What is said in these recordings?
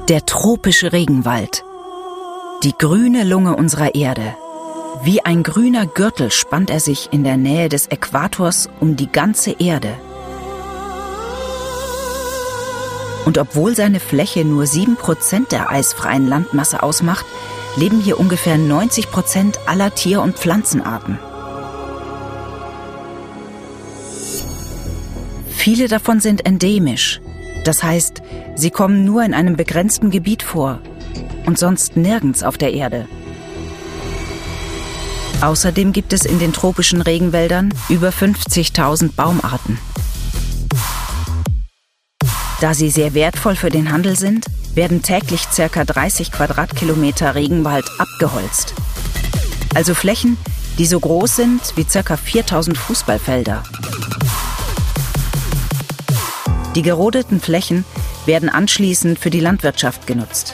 Der tropische Regenwald. Die grüne Lunge unserer Erde. Wie ein grüner Gürtel spannt er sich in der Nähe des Äquators um die ganze Erde. Und obwohl seine Fläche nur 7% der eisfreien Landmasse ausmacht, leben hier ungefähr 90% aller Tier- und Pflanzenarten. Viele davon sind endemisch. Das heißt, sie kommen nur in einem begrenzten Gebiet vor und sonst nirgends auf der Erde. Außerdem gibt es in den tropischen Regenwäldern über 50.000 Baumarten. Da sie sehr wertvoll für den Handel sind, werden täglich ca. 30 Quadratkilometer Regenwald abgeholzt. Also Flächen, die so groß sind wie ca. 4.000 Fußballfelder. Die gerodeten Flächen werden anschließend für die Landwirtschaft genutzt.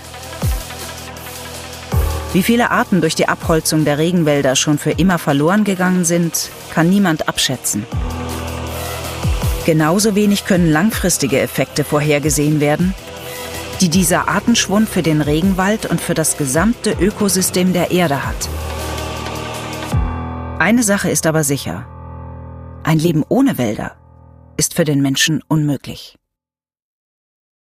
Wie viele Arten durch die Abholzung der Regenwälder schon für immer verloren gegangen sind, kann niemand abschätzen. Genauso wenig können langfristige Effekte vorhergesehen werden, die dieser Artenschwund für den Regenwald und für das gesamte Ökosystem der Erde hat. Eine Sache ist aber sicher: Ein Leben ohne Wälder ist für den Menschen unmöglich.